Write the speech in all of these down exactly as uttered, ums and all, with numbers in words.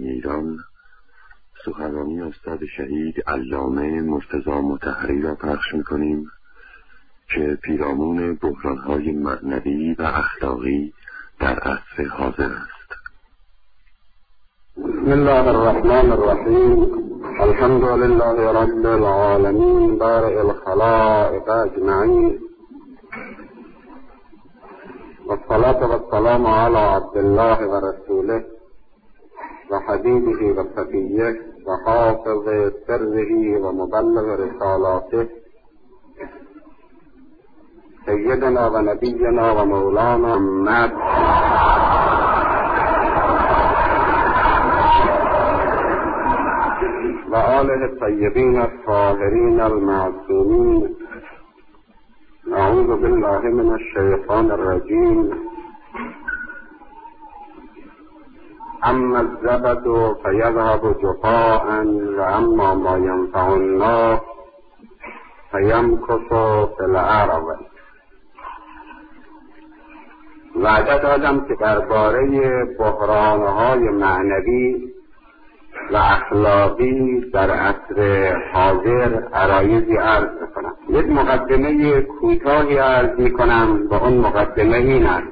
اسلامی ایران سخنرانی استاد شهید علامه مرتضی مطهری را پخش می‌کنیم که پیرامون بحران‌های معنوی و اخلاقی در عصر حاضر است. بسم الله الرحمن الرحیم. الحمد لله رب العالمین بارئ الخلائق اجمعین، والصلاة والسلام على عبد الله ورسوله وحبيبه وصفيه وحافظ سره ومبلغ رسالاته سيدنا ونبينا ومولانا محمد وآله الطيبين الطاهرين المعصومين. أعوذ بالله من الشيطان الرجيم. أما الزبد فيذهب جفاء وأما ما ينفع الناس فيمكث في الأرض. وعده دادم که درباره بحران‌های معنوی و اخلاقی در عصر حاضر عرایضی عرض میکنم. یک مقدمه کوتاهی عرض میکنم و اون مقدمه این است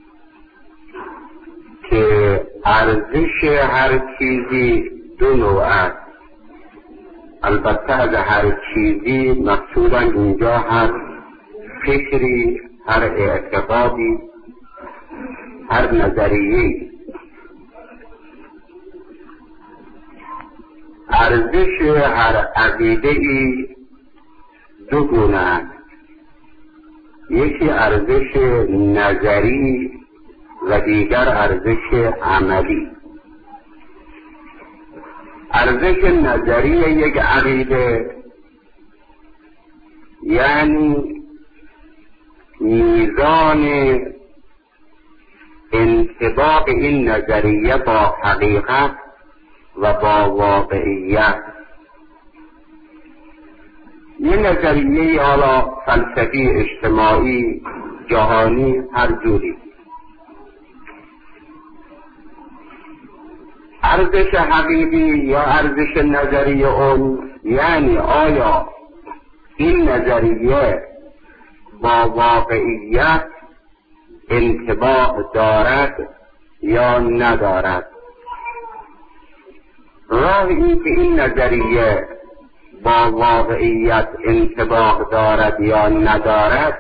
که ارزش هر چیزی دو نوع است. البته از هر چیزی مقصودا اینجا هر فکری، هر اعتقادی، هر نظریه‌ای. ارزش هر عقیده‌ای دو گونه است. یکی ارزش نظری و دیگر ارزش عملی. ارزش نظری یک عقیده یعنی میزان انطباق این نظریه با حقیقت و با واقعیت. یه نظریه حالا فلسفی، اجتماعی، جهانی، هر جوری. ارزش حقیقی یا ارزش نظری اون یعنی آیا این نظریه با واقعیت انطباق دارد یا ندارد. راه این که این نظریه با واقعیت انطباق دارد یا ندارد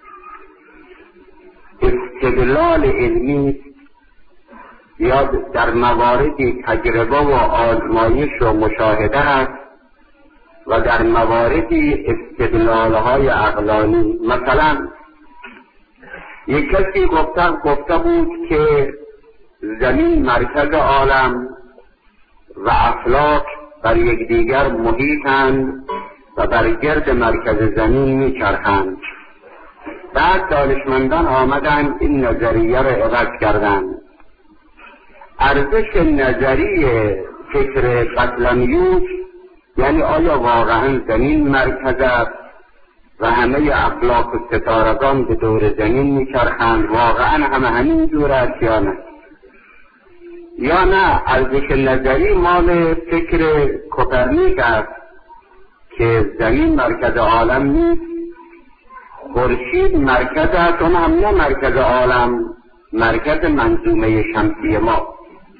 استدلال علمی یا در مواردی تجربه و آزمایش و مشاهده است و در مواردی استدلال‌های عقلانی. مثلا یک کسی گفته گفته بود که زمین مرکز عالم و افلاک بر یکدیگر محیطند و بر گرد مرکز زمین میچرخند. بعد دانشمندان آمدند این نظریه را عوض کردند. ارزش نظری فکر بطلمیوس یعنی آیا واقعا زمین مرکز است و همه افلاک و ستارگان به دور زمین میچرخند، واقعا همه همین جور است یا نه؟ یا نه ارزش نظری مال فکر کوپرنیک است که زمین مرکز عالم نیست، خورشید مرکز است، اون هم نه مرکز عالم، مرکز منظومه شمسی ما.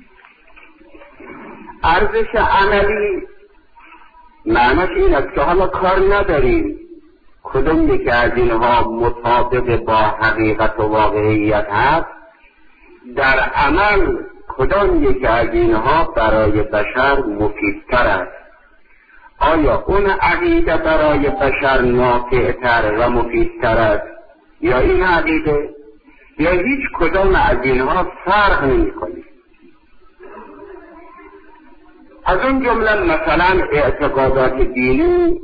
ارزش عملی معنیش این است که حالا کار نداریم کدوم یکی از اینها مطابق با حقیقت و واقعیت هست، در عمل کدام یکی از اینها برای بشر مفیدتر است. آیا اون عقیده برای بشر نافعتر و مفیدتر است یا این عقیده، یا هیچ کدام از اینها فرق نمی‌کنه. از اون جمله مثلا اعتقادات دینی،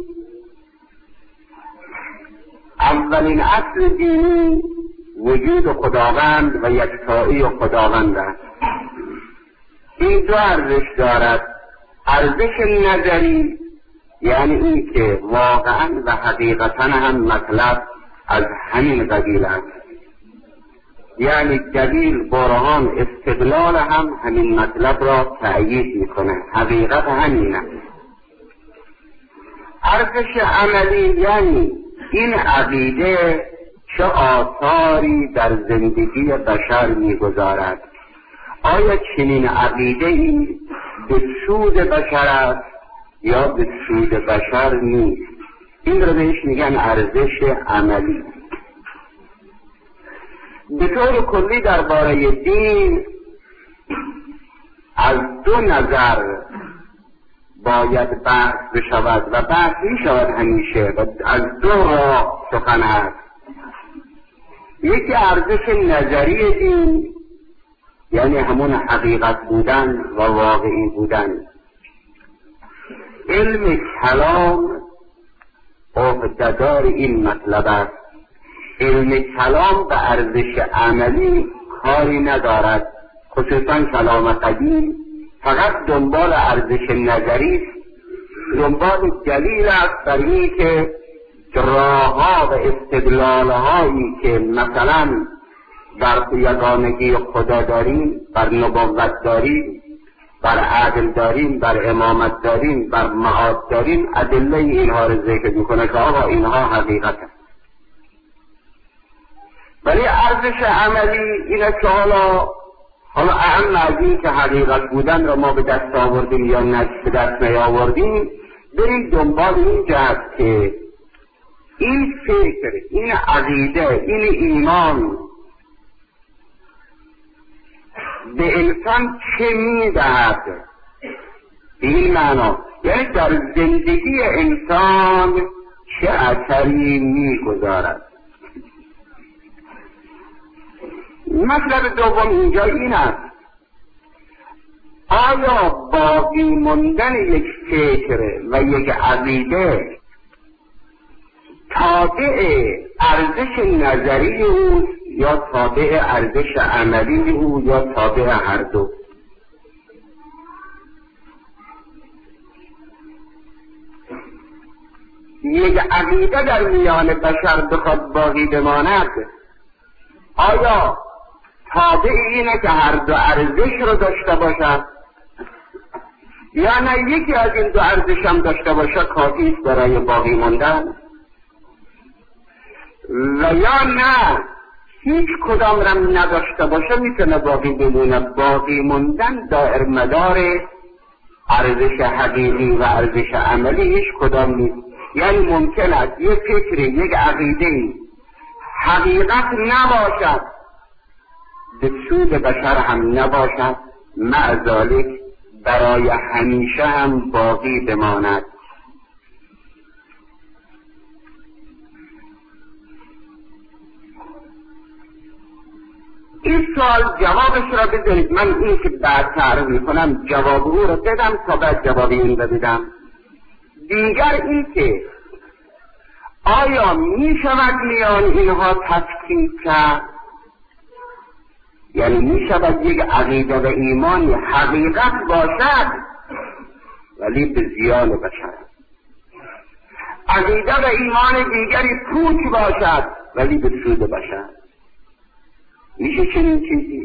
اولین اصل دینی وجود خداوند و یکتایی خداوند است. این دو ارزش دارد. ارزش نظری یعنی این که واقعا و حقیقتا هم مطلب از همین قبیل است. یعنی دلیل، برهان، استدلال هم همین مطلب را تأیید میکنه. حقیقت همینه. ارزش عملی یعنی این عقیده چه آثاری در زندگی بشر میگذارد. آیا چنین عقیده ای به سود بشر است یا به سود بشر نیست؟ این رو بهش میگن ارزش عملی. به طور کلی درباره دین از دو نظر باید بحث بشود و بحث می شود همیشه و از دو راه سخن است. یکی ارزش نظری دین، یعنی همون حقیقت بودن و واقعی بودن. علم کلام عهده‌دار این مطلب است. علم کلام به ارزش عملی کاری ندارد، خصوصا کلام قدیم فقط دنبال ارزش نظری است، دنبال دلیل است بر این که راه‌ها و استدلال‌هایی که مثلا بر یگانگی خدا داریم، بر نبوت داریم، بر عدل داریم، بر امامت داریم، بر معاد داریم، ادله اینها رو ذکر میکنه که آقا اینها حقیقت است. ولی ارزش عملی اینه که حالا حالا اهم از این که حقیقت بودن رو ما به دست آوردیم یا نه به دست نیاوردیم، بریم دنبال این جهت که این فکر، این عقیده، این ایمان به انسان چه میدهد؟ به این معنا یعنی در زندگی انسان چه اثری میگذارد. مطلب دوم اینجا این است: آیا باقی ماندن یک فکر و یک عقیده تابع ارزش نظری او یا تابع ارزش عملی او یا تابع هر دو؟ یک عقیده در میان بشر بخواد باقی بماند، آیا تابع اینه که هر دو ارزش رو داشته باشد یا نه یکی از این دو ارزش هم داشته باشه کافی است برای باقی ماندن، و یا نه هیچ کدام رم نداشته باشه میتونه باقی بمونه؟ باقی موندن دائر مدار ارزش حقیقی و ارزش عملی هیچ کدام نیست. یعنی ممکن است یک فکری، یک عقیده حقیقت نباشد، به سود بشر هم نباشد، مع ذالک برای همیشه هم باقی بماند. این سوال جوابش را بذارید، من این که بعد تعریف میکنم جواب او را بدم تا بعد جواب این را بدم. دیگر این که آیا می شود میان اینها تفکیک کرد؟ یعنی می شود یک عقیده و ایمانی حقیقت باشد ولی به زیان بشر، عقیده و ایمان دیگری پوچ باشد ولی به سود بشر؟ میشه چنین چیزی؟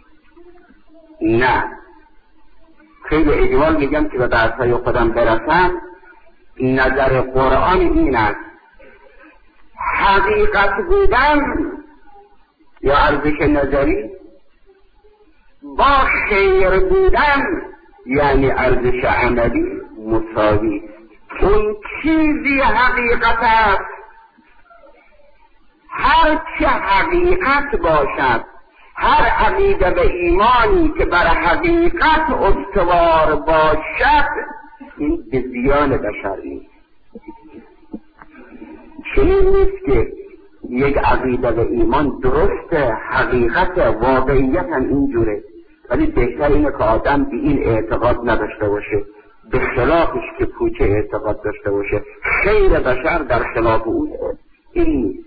نه. خیلی اجمال میگم که به درسای خودم برسم. نظر قرآن این است: حقیقت بودن یا ارزش نظری با خیر بودن یعنی ارزش عملی مساوی. اون چیزی حقیقت است، هر چه حقیقت باشد، هر عقیده و ایمانی که بر حقیقت استوار باشد، این به زیان بشر نیست. چنین نیست که یک عقیده و ایمان درسته، حقیقت واقعیت هم اینجوره، ولی بهتر اینه که آدم به این اعتقاد نداشته باشه، به خلافش که پوچه اعتقاد داشته باشه. خیر بشر در خلاف اون این نیست.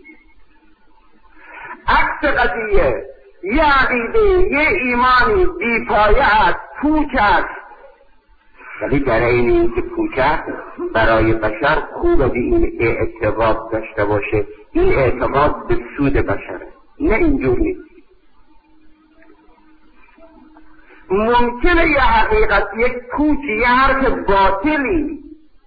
عکس قضیه یه عقیده، یه ایمانی بی پایه است، پوچ است، ولی برای این که پوچ است برای بشر خوبه به این اعتقاد داشته باشه. این اعتقاد به سود بشره، نه اینجور نیست. ممکنه یه حقیقت، یک پوچ، یه حرف باطلی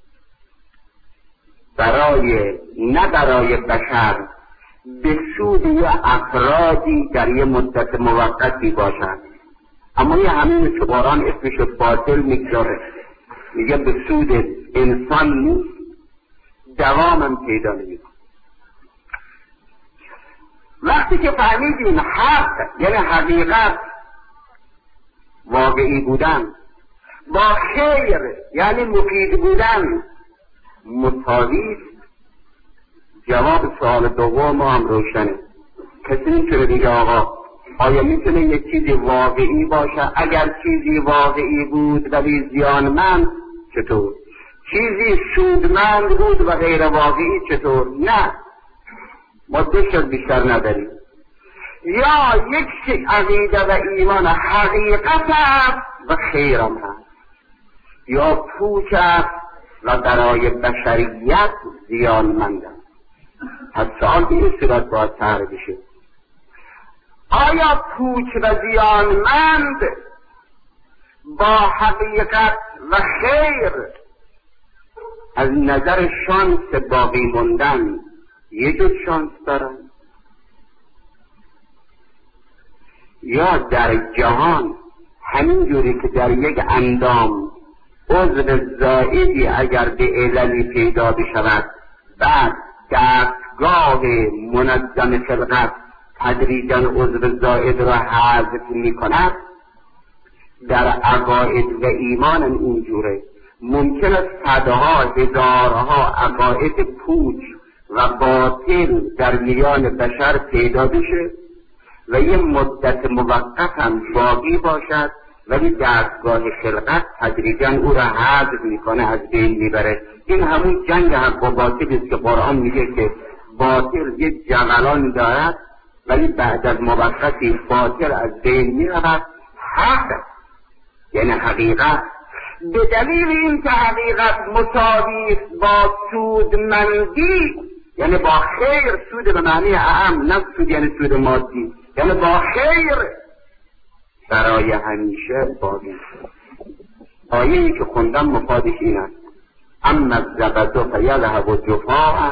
برای نه برای بشر به سود یه افرادی در یه مدت موقتی باشد، اما یه همین که قرآن اسمش باطل میگذاره، میگه به سود انسان نیست، دوامم پیدا نمیکنه. وقتی که فهمیدیم حق یعنی حقیقت، واقعی بودن با خیر یعنی مفید بودن مساوی است، جواب سوال دوم ما هم روشنه. کسی میتونه دیگه آقا آیا میتونه یک چیزی واقعی باشه؟ اگر چیزی واقعی بود ولی زیانمند چطور؟ چیزی سودمند بود و غیر واقعی چطور؟ نه، ما دو شد بیشتر نداریم. یا یک عقیده و ایمان حقیقت است و خیرم هست، یا پوچ است و برای بشریت زیانمند است. پس سؤال به این صورت باید طرح بشه: آیا پوچ و زیانمند با حقیقت و خیر از نظر شانس باقی موندن یه جور شانس دارن؟ یا در جهان همین جوری که در یک اندام عضو زائدی اگر به عللی پیدا بشود، بعد دستگاه منظم خلقت تدریجاً عضو زائد را حذف می کند، در عقاید و ایمان اینجوره. ممکن است صدها هزارها عقاید پوچ و باطل در میان بشر پیدا بشه و یه مدت موقت هم باقی باشد، ولی دستگاه خلقت تدریجاً او را حذف میکنه، از بین میبره. این همون جنگ حق و باطل است که قرآن میگه که باطل یک جملان دارد ولی بعد از موقتی باطل از بین میرود. حق یعنی حقیقت، به دلیل این که حقیقت مساوی است با سودمندی، یعنی با خیر، سود به معنی اعم، نه سود یعنی سود مادی، یعنی با خیر برای همیشه باقی. آیه‌ای که خوندم مفادش این است: اما الزبد فیذهب جفاء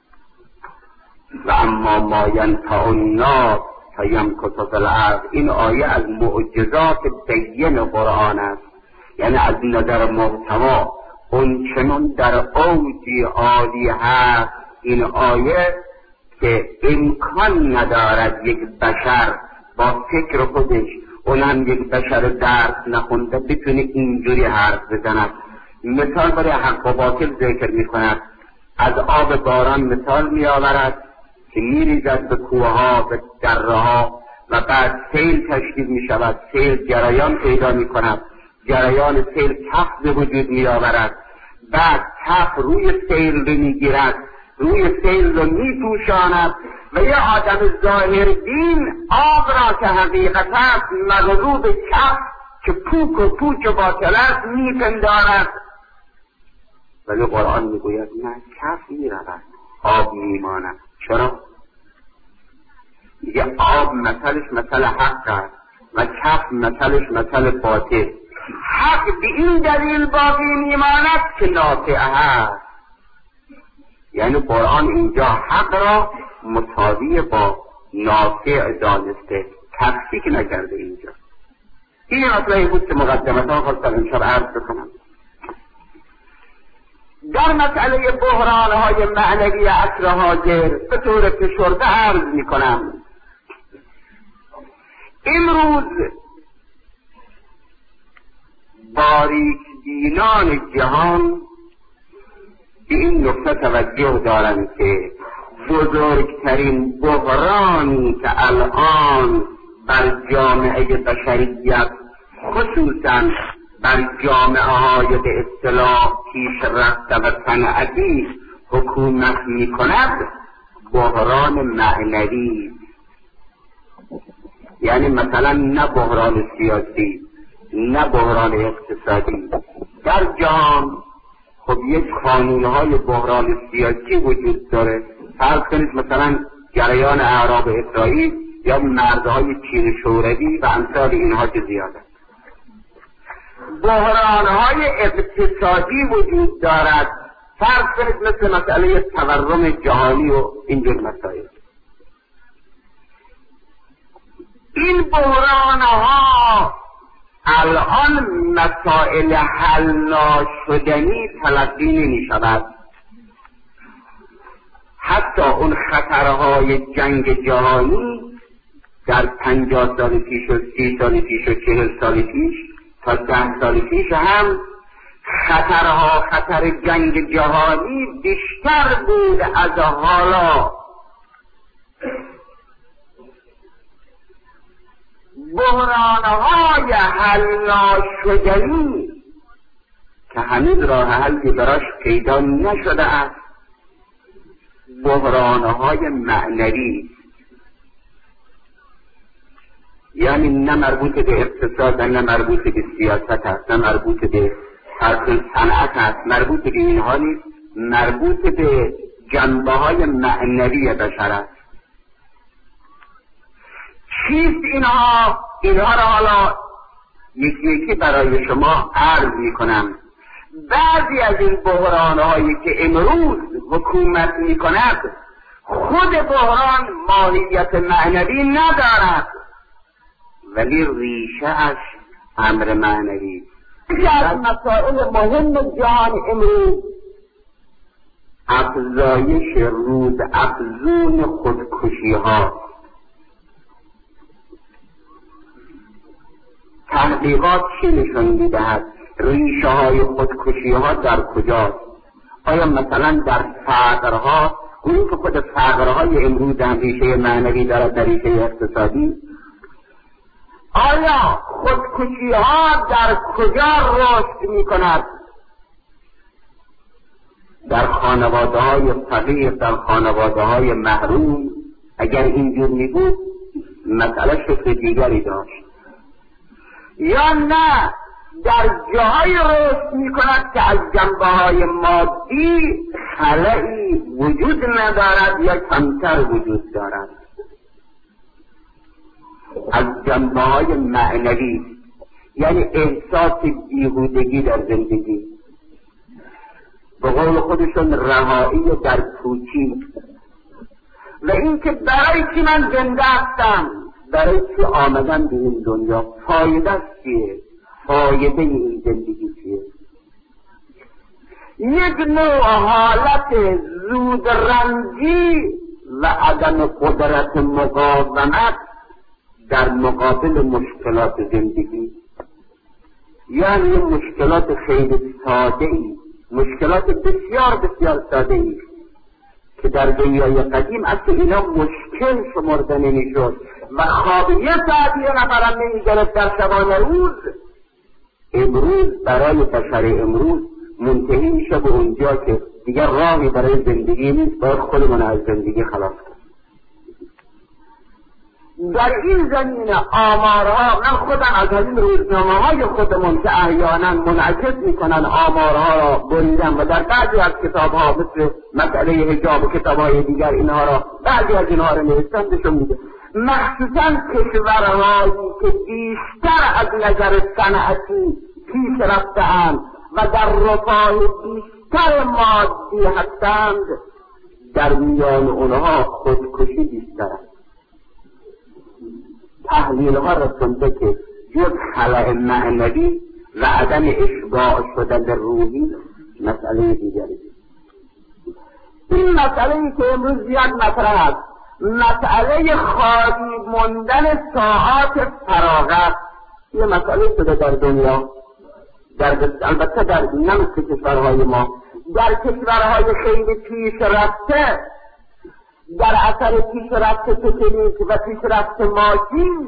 و اما ما ینفع الناس فیمکث فی الارض. این آیه از معجزات بین قرآن است، یعنی از نظر محتوا اون چنان در اوجی عالی هست این آیه که امکان ندارد یک بشر با فکر خودش، اونم یک بشر درس نخونده، بتونه اینجوری حرف بزند. مثال برای حق و باطل ذکر می کند. از آب باران مثال می آورد که می ریزد به کوهها، به دره ها و بعد سیل تشکیل می شود، سیل جریان پیدا می کند، جریان سیل کف به وجود می آورد، بعد کف روی سیل رو می گیرد، روی سیل رو می پوشاند و یه آدم ظاهر دین آب را که حقیقت است مغلوب کف که پوک و پوچ و باطل است می پندارد، ولی قرآن می گوید نه، کف می رود، آب می ماند. چرا؟ میگه آب مثلش مثل حق است و کف مثلش مثل باطل. حق به این دلیل باقی میماند که نافع هست، یعنی قرآن اینجا حق را مساوی با نافع دانسته، تفکیک نکرده. اینجا این مطلبی بود که مقدمتا خواستم امشب عرض بکنم. در مسئله بحرانهای معنوی عصر حاضر به طور فشرده عرض میکنم. امروز باریک دینان جهان به این نکته توجه دارند که بزرگترین بحرانی که الان بر جامعه بشریت، خصوصا بر جامعه های به اصطلاح پیشرفته و صنعتی حکومت می کند، بحران معنوی، یعنی مثلا نه بحران سیاسی نه بحران اقتصادی. در جهان خب یک قانونهای بحران سیاسی وجود داره. فرض کنید مثلا جریان اعراب اسرائیل یا مردهای چین شوروی و امثال اینها که زیاد است. بحرانهای اقتصادی وجود دارد، فرض کنید مثل مسئله تورم جهانی و اینجور مسائل. این بحرانها الان مسائل حل ناشدنی تلقی نمی شود. حتی اون خطرهای جنگ جهانی در پنجاه سال پیش و سی سال پیش و چهل سال پیش تا ده سال پیش هم خطرها خطر جنگ جهانی بیشتر بود از حالا. بحرانهای حل ناشدنی که هنوز راه حلی براش پیدا نشده است، بحرانهای معنوی، یعنی نه مربوط به اقتصاد، نه مربوط به سیاست است، نه مربوط به حرف صنعت است، مربوط به اینها نیست، مربوط به جنبه های معنوی بشر است. چیست اینها؟ اینها را حالا یکی یکی برای شما عرض می کنم. بعضی از این بحرانهایی که امروز حکومت می کند خود بحران ماهیت معنوی ندارد، ولی ریشه اش امر معنوی. یکی از مسائل مهم جهان امروز افزایش روز افزون خودکشی ها. تحقیقات چی نشان می‌دهد؟ ریشه های خودکشی ها در کجاست؟ آیا مثلا در فقرها، اونی که خود فقرهای امروز هم ریشه معنوی دارد در ریشه اقتصادی؟ آیا خودکشی ها در کجا رشد می کند؟ در خانواده های فقیر، در خانواده های محروم؟ اگر اینجور می بود مسئله شکل دیگری داشت. یا نه در جاهای رشد می کند که از جنبه های مادی خلایی وجود ندارد یا کمتر وجود دارد. از جنبه های معنوی، یعنی احساس بیهودگی در زندگی، به قول خودشون رهایی در پوچی، و این که برای چی من زنده هستم، برای چی آمدن به این دنیا، فایده چیه، فایده این زندگی چیه. یک نوع حالت زودرنجی و عدم قدرت مقاومت در مقابل مشکلات زندگی، یعنی مشکلات خیلی ساده ای، مشکلات بسیار بسیار ساده ای که در دنیای قدیم اصلا اینا مشکل شمرده نمی شد و خواب یه ساعتی یه نفرم نمی گرفت در شبانه روز. امروز برای بشر امروز منتهی میشه به اونجا که دیگر راهی برای زندگی نیست، باید خودمون از زندگی خلاص کنیم. در این زمینه آمارها، من خودم از این روزنامه های خودمون که احیانا منعکس میکنن آمارها را بریدم و در بعضی از کتاب ها مثل مسئله حجاب و کتاب های دیگر اینها را، بعضی از اینها را نوشتن نشون میده. مخصوصا کشورهایی که بیشتر از نظر صنعتی پیش رفته‌اند و در رفاه بیشتر مادی هستند، در میان اونها خودکشی بیشتر است. تحلیل ها رسونده که جز خلأ معنوی و عدم اشباع شدن روحی مسئله دیگری. این مسئله که امروز زیاد مطرح است، مسئله خالی موندن ساعات فراغت، یه مسئله شده در دنیا، در البته در نمت کشورهای ما، در کشورهای خیلی پیش رفته، در اثر پیشرفت تکنیک و پیشرفت ماشین،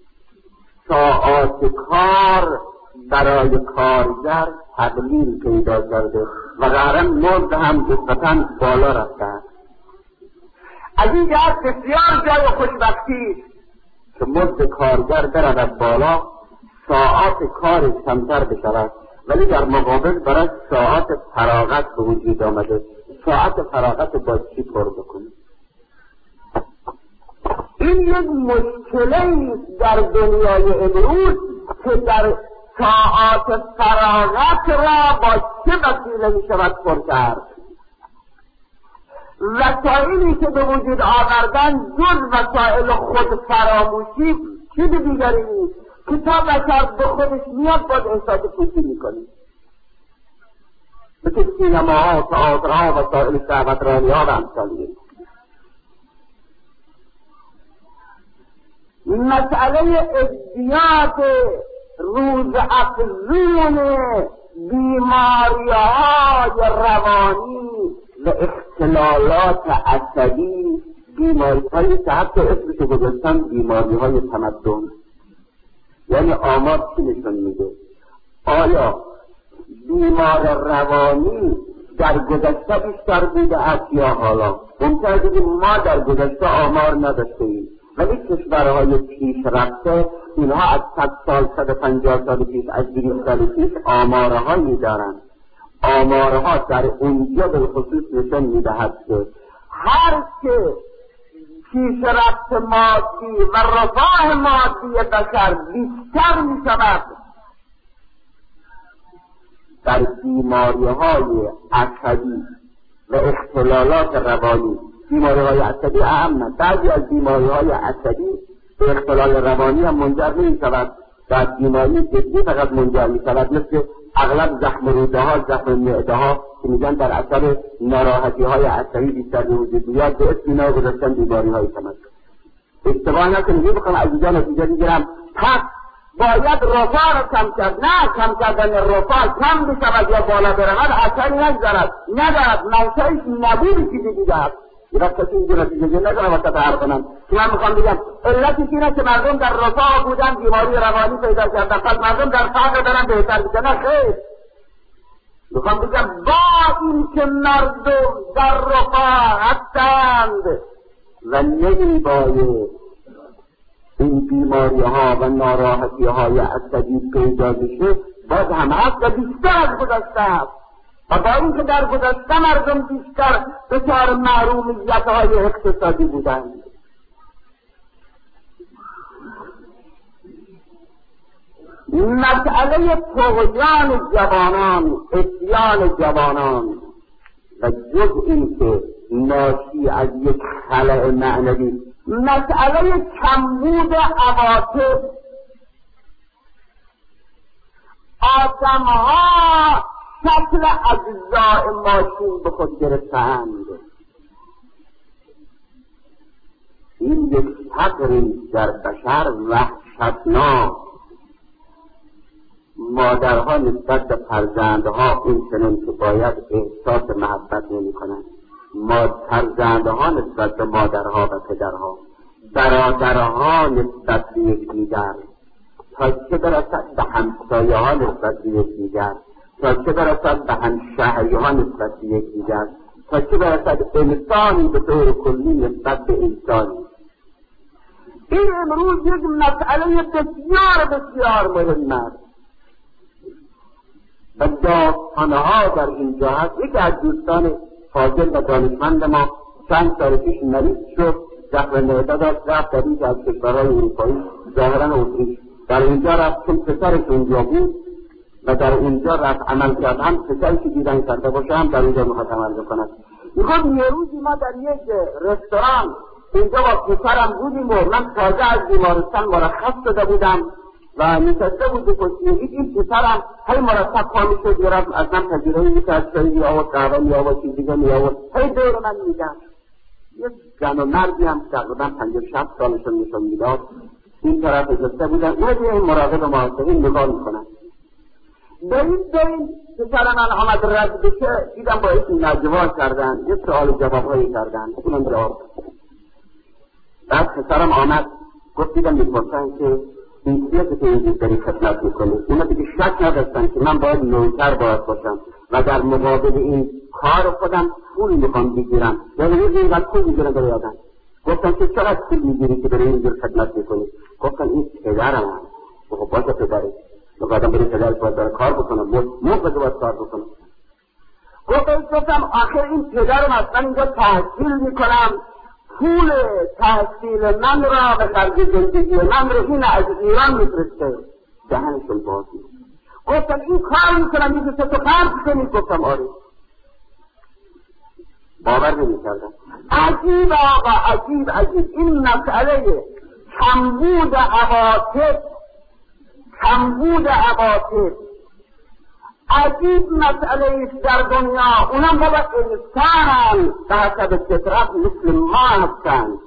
ساعات کار برای کارگر تقلیل پیدا کرده و قهرا مزد هم نسبتاً بالا رفته است. از این جهت بسیار جای خوشبختی که مزد کارگر برود بالا، ساعات کار کمتر بشود، ولی در مقابل برای ساعات فراغت به وجود آمده. ساعت فراغت با چی پر بکنه؟ این یک مشکلی در دنیای امروز که در ساعات فراغت را با چه وسیله می شود پر کرد. وسایلی که به وجود آوردن جز وسایل خود فراموشی چیز دیگری نیست که تا بشر به خودش میاد باز احساس خوشی میکنی. مثل سینماها، تئاترها، وسایل شهوترانیها و امثالیه. مسئله ازدیاد روز افزون بیماری‌های روانی و اختلالات عصبی، بیماری‌هایی که حتی اسمش رو گذاشتن بیماری‌های تمدن. یعنی آمار چی نشون میده؟ آیا بیمار روانی در گذشته بیشتر بوده است یا حالا؟ ممکنه بگیم ما در گذشته آمار نداشتیم، ولی کشورهای پیشرفته اینها از صد سال، صد و پنجاه سال پیش، از دویست سال پیش آمارهایی دارند. آمارها در اونجا به خصوص نشان میدهد که هر که پیشرفت مادی و رفاه مادی بشر بیشتر میشود، در بیماریهای عصبی و اختلالات روانی، بیماریهای عصبی اهم، بعضی از بیماریهای عصبی به اختلال روانی هم منجر نمی شود، در بیماری جدی فقط منجر می شود، مثل اغلب زخم روده ها، زخم معده ها که میگن در اثر ناراحتی های عصبی بیشتر به وجود میاد، به اسم اینا گذاشتن بیماری های تمدن. اشتباه نکنید، بخوام از اینجا نتیجه بگیرم پس باید رفاه را کم کرد. نه، کم کردن رفاه کم بشود یا بالا برود اثری نگذارد، ندارد، منشأش نبود چیزی دیگه است. یه وقت کسی اینجا نتیجه ندارم وقت حرف کنم که من میخوام بگم علتش اینه که مردم در رفاه بودن بیماری روانی پیدا کردن، پس مردم در فقر دارن بهتر میشن. نه خیر، میخوام بگم با این که مردم در رفاه هستند و نمیباید این بیماری ها و ناراحتی های عصبی پیدا بشه، باز هم هست و بیشتر از گذشته هست. و با اینکه در گذشته مردم بیشتر دچار محرومیت های اقتصادی بودند. مسئله طغیان جوانان، عصیان جوانان و جز این که ناشی از یک خلأ معنوی، مسئله کمبود عواطف، آدمها شکل اجزاء ماشین به خود گرفتند. این یک فقری در بشر وحشتناک. مادرها نسبت به فرزندها این چنین که باید احساس محبت نمی کنند. فرزندها نسبت به مادرها و پدرها، برادرها نسبت به یکدیگر، تا چه برسد به همسایه ها نسبت به یکدیگر، تا چه برسد به همشهری ها نسبت به یکدیگر، تا چه برسد انسانی به طور کلی نسبت به انسانی. این امروز یک مسئله بسیار بسیار مهم است و داستانها در اینجا هست. یکی از دوستان فاضل و دانشمند ما چند سال پیش مریض شد، زخم معده داشت، رفت در یک از کشورهای اروپایی، ظاهرا اتریش. در اینجا رفت چون پسرش اونجا بود و در اونجا رفت عمل کرد، هم پسری که دیدن کرده باشه هم در اونجا میخواد عمل بکنن. میخواد یه روزی ما در یک رستوران اینجا با پسرم بودیم و من تازه از بیمارستان مرخص شده بودم و نشسته بود بکشیم. این پسرم هی مرتب پا میشد میرفت از من پذیرایی میکرد، چایی میآورد، قهوه میآورد، چیز دیگه میآورد، هی دور من میگشت. یک زن و مردی هم تقریبا پنجاه شصت سالشون نشون میداد این طرف نشسته بودن، اونا دیگه این مراقب محاسبین نگاه میکنن. به این بین پسر من آمد رد بشه، دیدم با این نجوا کردن، یه سوال جوابهایی کردن، اونم جواب. بعد پسرم آمد گفت دیدم میپرسن که این چیه که اینجور داری خدمت میکنی؟ اونا دیگه شک نداشتن که من باید نوکر باید باشم و در مقابل این کار خودم پول میخوام بگیرم، یعنی یه اینقدر پول میگیرم برای آدم. گفتم که چقدر پول میگیری که برای اینجور خدمت میکنی؟ گفتم این پدرم هم. خب باشه پدری مقدم برای پدرش باید برای کار بکنم، موقع باید کار بکنم. گفتم گفتم آخر این پدرم اصلا اینجا تحصیل میکنم، پول تحصیل من را به خرج زندگی من را این از ایران میفرسته. دهنشون باز می‌کنه. گفتم این کار میکنم میگه تو خرج کنید. گفتم آره. باور نمی‌کردم. عجیب آقا، عجیب عجیب. این مسئله کمبود عواطف، کمبود عواطف عجیب مسئله است در دنیا. اونم بابا انسان به حسب فطرت مثل ما هستند.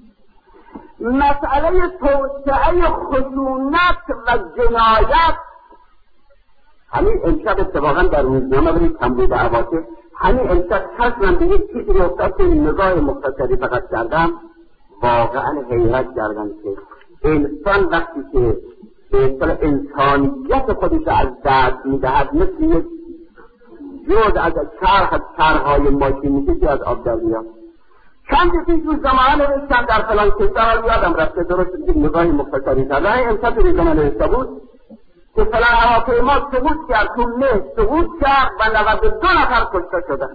مسئله توسعه خشونت و جنایت، همین امشب اتفاقا در روزنامه برید کمبود عواطف، همین امشب چشمم به یک چیزی رو افتاد که نگاه مختصری فقط کردم، واقعا حیرت کردم که انسان وقتی که به اصطلاح انسانیت خودش از دست میدهد مثل یک جز از چرخ از چرخهای ماشینی که از آب در میاد. چند پیش روز زمان نوشتم در فلان کشور، یادم رفته درست نگاهی مختصری کردم، امشب روزنامه نوشته بود که فلان هواپیما سقوط کرد، تو مه سقوط کرد و نود و دو نفر کشته شدن.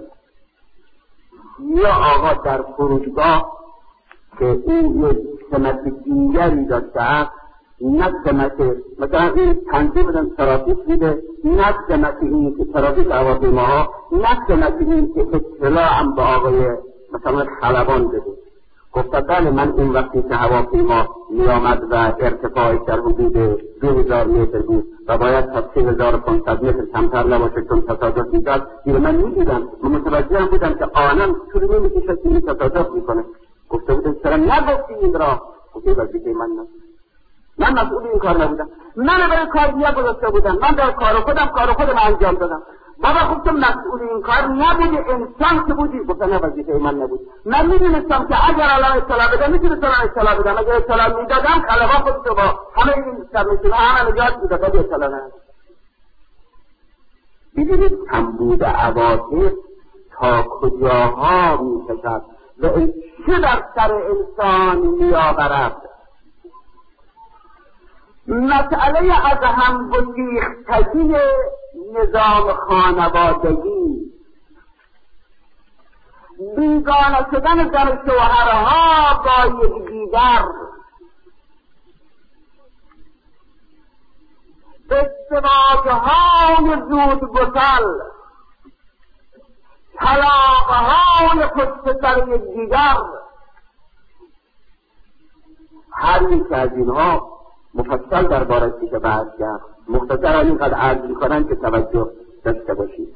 یا آقا در فرودگاه که این یک سمت دیگری داشته است، نه سمت مثلا این تنظیم بدن ترافیک میده، نه سمت این که ترافیک هواپیماها، نه سمت این که اطلاع هم به آقای مثلا خلبان بده. گفته بله من این وقتی که هواپیما می آمد و ارتفاعش در حدود دو هزار متر بود و باید تا سه هزار و پانصد متر کمتر نباشه چون تصادف می‌کرد، دیگه من می‌دیدم، من متوجه هم بودم که آنم طوری نمی‌کشه که این تصادف می‌کنه. گفته بودم چرا نگفتی این را؟ گفته وظیفه من نه، من مسئول این کار نبودم، من برای کار دیگه گذاشته بودم، من در کار خودم کار خودم انجام دادم. بابا گفتم مسئول این کار نبودی، انسان که بودی. گفتم نه وظیفه من نبود. من میدونستم که اگر الان اطلاع بدم میتونستم اطلاع بدم، اگر اطلاع میدادم خلبان خودشو با همه این سرمشونه همه نجات میداد، اگر اطلاع ندادم. ببینید کمبود عواطف تا کجاها میکشد و چه در سر انسان میآورد. مسئله از هم گسیختگی نظام خانوادگی، بیگانه شدن زن شوهرها با یکدیگر، ازدواجهای زودگسل، طلاقهای پشت سر یکدیگر، هر یک از اینها مفصل دربارش میشه بحث کرد. مختصر اینقدر عرض میکنن که توجه داشته باشید.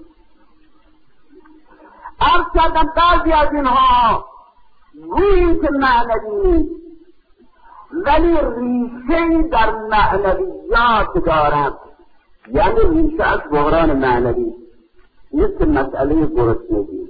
عرض کردم بعضی از اینها گویی که معنوی ولی ریشه در معنویات دارد، یعنی ریشه از بحران معنوی، مثل مسئله گرسنگی.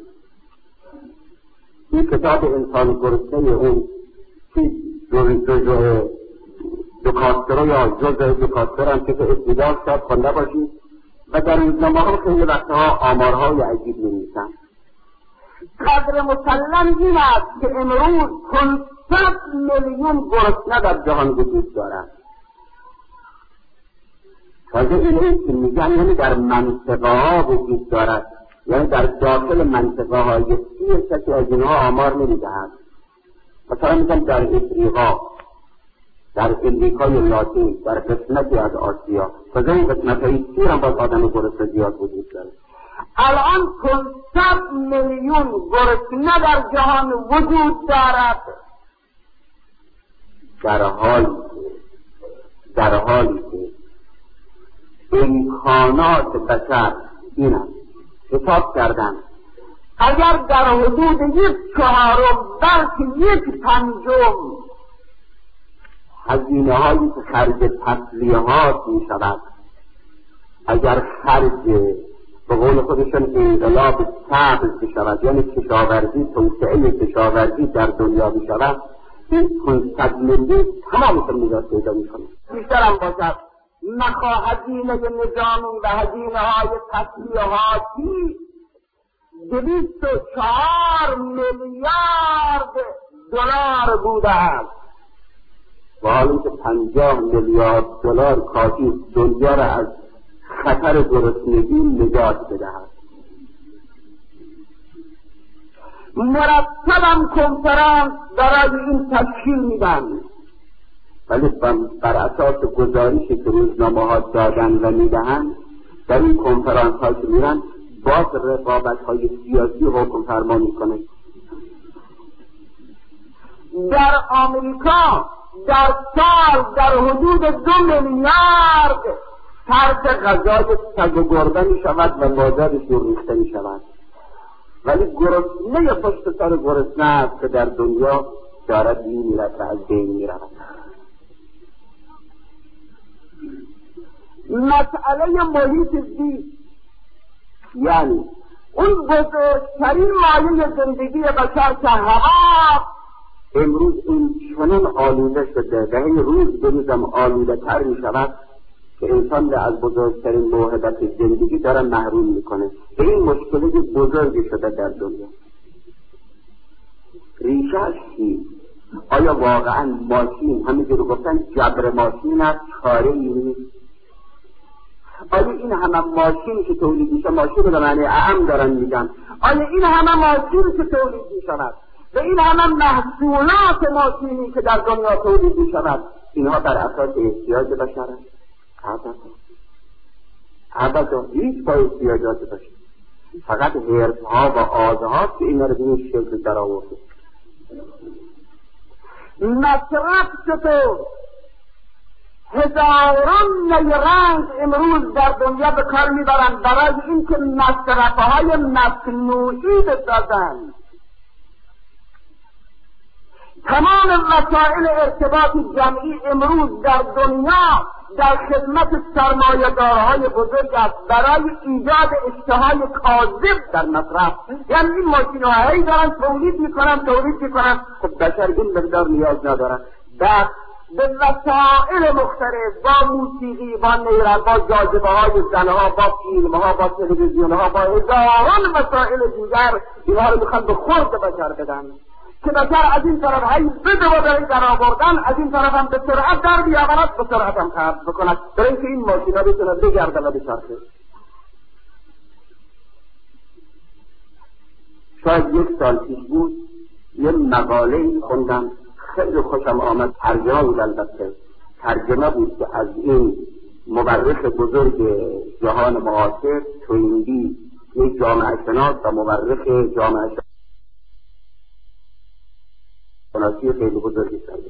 این کتاب انسان گرسنه اون که جزء دکاترو یا جزء دکاتر هم که ابتداش شاید خونده باشید و در روزنامه ها خیلی وقتها آمارهای عجیب می‌نویسن. قدر مسلم این است که امروز پانصد میلیون گرسنه در جهان وجود دارد. تازه اینه که میگن یعنی در منطقه ها وجود دارد، یعنی در داخل منطقه های سیر کسی از اینها آمار نمیدهد. مثلا میگن در افریقا، در امریکای لاتین، در قسمتی از آسیا، تازه این قسمت های سیر هم باز آدم گرسنه زیاد وجود دارد. الان پانصد میلیون گرسنه در جهان وجود دارد، در حالی در حالی که امکانات بشر این است. حساب کردن اگر در حدود یک چهارم بلکه یک پنجم هزینه هایی که خرج تسلیحات می شود، اگر خرج به قول خودشون انقلاب سبز بشود، یعنی کشاورزی، توسعه کشاورزی در دنیا بشود، این پانصد میلیون تمامشون نجات پیدا میکنه. بیشتر هم باشد نخواه هزینه نظامی و هزینه های تسلیحاتی دویست و چهار میلیارد دلار بوده است و حالا که پنجاه میلیارد دلار کافی دنیا را از خطر گرسنگی نجات بدهد. مرتبم کنفرانس برای این تشکیل میدن، ولی بر اساس گزارشی که روزنامه ها دادن و میدهن در این کنفرانس ها که میرن باز رقابت های سیاسی حکم فرما میکنه. در آمریکا در سال در حدود دو میلیارد فرد غذای سگ و گربه می شود و بازارش ریخته می شود، ولی گرسنه پشت سر گرسنه است که در دنیا دارد می میرد و از بین می رود. مسئله محیط زیست، یعنی اون بزرگترین مایه زندگی بشر که هوا، امروز این چنان آلوده شده و این روز به روزم آلوده تر می شود که انسان از بزرگترین موهبت زندگی داره محروم میکنه. این مشکلی بزرگی شده در دنیا. ریشه‌اش چی؟ آیا واقعا ماشین همینجور گفتن جبر ماشین است، چاره ای نیست؟ آیا این همه ماشین که تولید میشه، ماشین به معنی اعم دارن میگن، آیا این همه ماشین که تولید میشود و این همه محصولات ماشینی که در دنیا تولید میشود اینها بر اساس احتیاج بشر است؟ ابدا ابدا هیچ با احتیاجات بشر، فقط حرصها و آزها که این رو به این شکل در آورده. مصرف چطور؟ هزاران نیرنگ امروز در دنیا به کار میبرند برای اینکه مصرفهای مصنوعی بسازند. تمام وسایل ارتباط جمعی امروز در دنیا در خدمت سرمایه‌دارهای بزرگ است برای ایجاد اشتهای کاذب در مصرف. یعنی این ماشین‌ها هی دارن تولید میکنن تولید میکنن خب بشر این مقدار نیاز ندارن، بعد به وسایل مختلف، با موسیقی، با نیرنگ، با جاذبه های زنها، با فیلم ها، با تلویزیون ها، با هزاران وسایل دیگر اینها رو میخوان به خورد بشر بدن که بشر از این طرف هی بده و برای در آوردن، از این طرف هم به سرعت در بیاورد، به سرعت هم خرج بکند برای اینکه این ماشینا بتونه بگرده و بچرخه. شاید یک سال پیش بود یه مقاله خوندم خیلی خوشم آمد، ترجمه بود، البته ترجمه بود که از این مورخ بزرگ جهان معاصر توینبی، یک جامعه شناس و مورخ جامعه شناسی خیلی بزرگی کرده.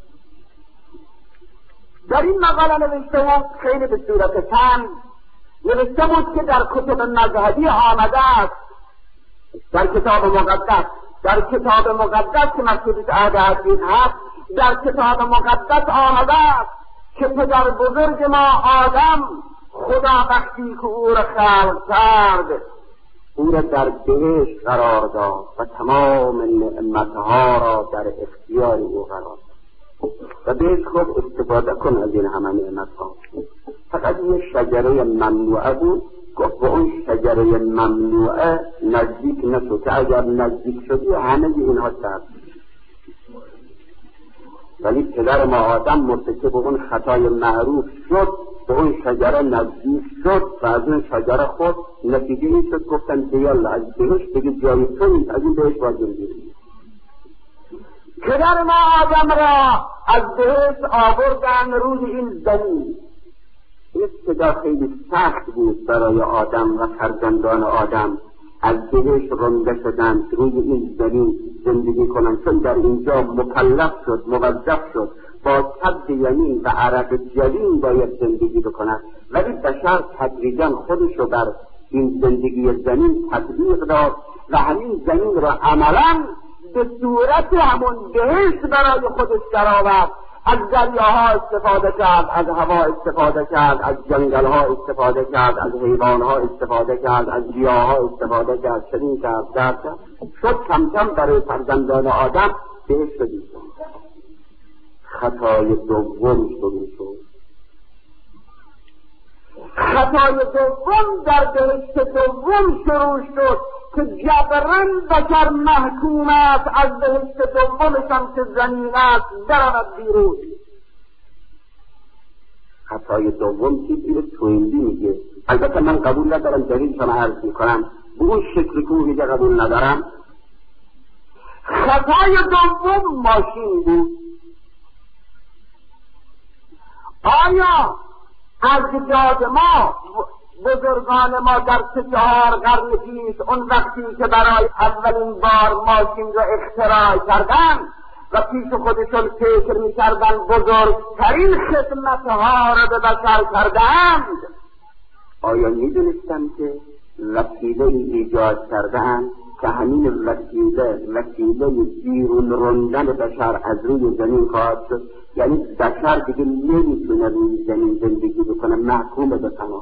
در این مقاله نوشته بود، خیلی به صورت تام نوشته بود که در کتب مذهبی آمده است، در کتاب مقدس در کتاب مقدس که مکتوب عهد حدیث هست، در کتاب مقدس آمده است که پدر بزرگ ما آدم خدا وقتی که او را خلق کرد او را در بهشت قرار داد و تمام نعمتها را در اختیار او قرار داد و بهش خود استفاده کن از این همه نعمتها. فقط یه شجره ممنوعه بود، گفت به اون شجره ممنوعه نزدیک نشو که اگر نزدیک شدی همه اینها سرد. ولی پدر ما آدم مرتکب اون خطای معروف شد، به اون شجره نزدیک شد و از اون شجره خود نتیجه این شد گفتن دیالا از بهشت دیگه جای تو نیست، از این بهشت باید بگیری. پدر ما آدم را از بهشت آوردن روی این زمین. ابتدا خیلی سخت بود برای آدم و فرزندان آدم از بهشت رانده شدند روی این زمین زندگی کنند، چون در اینجا مکلف شد، موظف شد با سد یمین و عرق جبین باید زندگی بکند. ولی بشر تدریجا خودش رو بر این زندگی زمین تطبیق داد و همین زمین را عملا به صورت همون بهشت برای خودش درآورد. از دریاها استفاده کرد، از هوا استفاده کرد، از جنگلها استفاده کرد، از حیوانها استفاده کرد، از گیاها استفاده کرد، چنین کرد کرد شد کم کم برای فرزندان آدم بهشت شدید. خطای دوم شروع شد. خطای دوم در بهشت دوم شروع شد که جبران بشر محکوم است از بهشت دومشان که زمین است درآمد بیرون. خطای دوم چیزی توینبی میگه، البته من قبول ندارم، دلیلش هم عرض میکنم، به اون شکلی که میگه قبول ندارم. خطای دوم ماشین بود. آیا اجداد ما، بزرگان ما در سه چهار قرن پیش، اون وقتی که برای اولین بار ماشین را اختراع کردند و پیش خودشون فکر می‌کردند بزرگترین خدمتها را به بشر کردند، آیا می‌دونستند که وسیله ایجاد کردند که همین وسیله وسیله بیرون راندن بشر از روی زمین خواهد شد؟ یعنی بشر دیگه نمیتونه روی زمین زندگی بکنه، محکوم به فنا.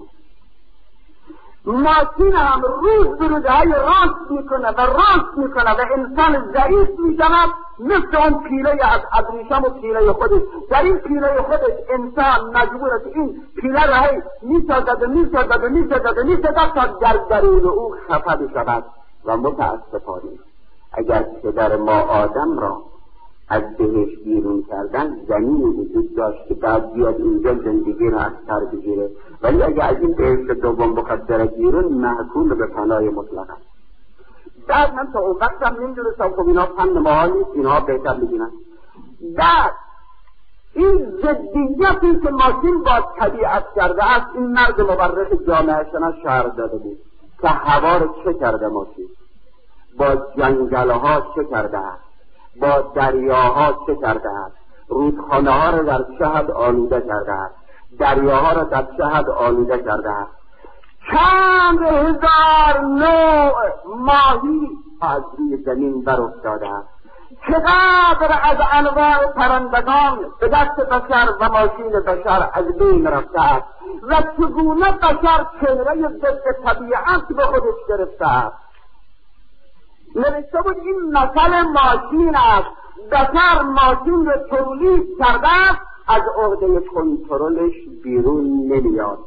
ماشین هم روز به روزهای رشد میکنه و رشد میکنه و انسان ضعیف میشود، مثل اون پیله از ابریشم و پیله خودش. در این پیله خودش انسان مجبور است این پیله را هی میسازد و میسازد و میسازد و میسازد تا در درون او خفه بشود. و متاسفانه اگر پدر ما آدم را از بهشت بیرون کردن، زمینی وجود داشت که بعد بیاد اینجا زندگی را از سر بگیره، ولی اگر از این بهشت دوم بخواد بره بیرون، محکوم به فنای مطلق است. بعد من تا اون وقت هم نمیدونستم خب اینا فن ماها نیست، اینها بهتر بگیرن. بعد این ضدیتی که ماشین با طبیعت کرده است، این مرد مورخ جامعه شناس شرح داده بود که هوا رو چه کرده ماشین، با جنگلها چه کرده است، با دریاها چه کرده است، رودخانه ها را در چه حد آلوده کرده است، دریاها را در چه حد آلوده کرده است، چند هزار نوع ماهی از روی زمین بر افتاده است، چقدر از انواع پرندگان به دست بشر و ماشین بشر از بین رفته است و چگونه بشر چهره ضد طبیعت به خودش گرفته است. نوشته بود این مثل ماشین است، بشر ماشین را تولید کرده است، از عهده کنترلش بیرون نمیاد.